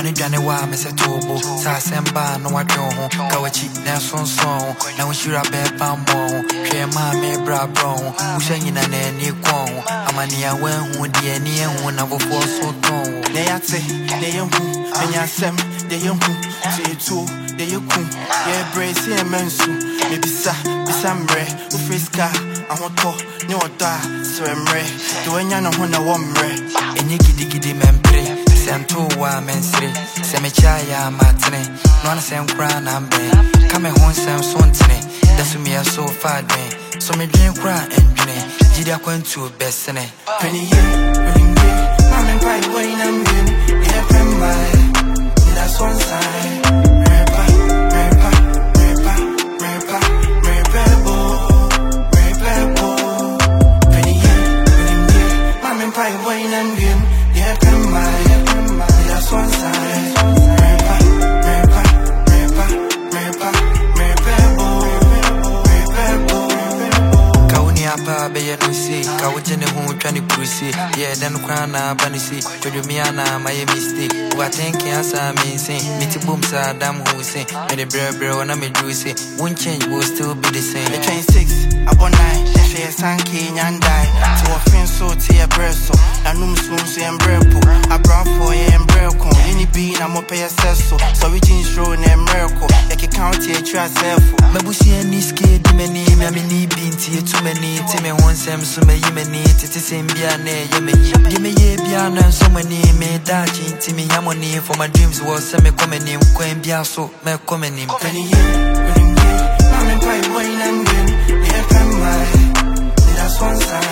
Money Johnny wa me se tobo. Sa semba no wadon. Kawachi na son. Na we should have been bambo. Share my bra brown. Ushan in an any quon. Amania when who the any one of a force so tone. They are say, they young, and yasem, they young, say two, they young, yeah, brace here, mensu, maybe sa, Bisambre, Ufriska, I want to, no da, so I'm re, do any no one a woman, and you giddy membre, Santo wa mensre, Semechaya matine, non sem crown and bay, come home some sontine, that's me so far drain, so me drink cry and drain, Gidia went to bestene, penny, I'm in pipe when I'm in, yeah, my, that's one side. Pipe when I'm in, yeah, my, that's one side. Kaunia be no see, Kawajene who trying to cruise, yeah, then crana banisi, Jodumiana, my mistake. What thinking as I mean, say, Mitty Booms are damn who say, and the bro, and I'm a juicy, won't change, will still be the same. The train 6, upon 9, share Sanky and die. To a friend so tear bresso, and no spoons and brepo. I brought for you and breco, any bean, I'm up a sesso, so we jeans throw in a miracle, like a county a trust helpful. Mabusi and Niski, many, Mammy Binti, too many, Timmy wants them, so may you may need to same Biane, give me a piano, so many made that Timmy Yamoni for my dreams was semi coming in, Queen Biaso, me coming in. Penny, I'm in pipe when I'm in, yeah, my, that's one side.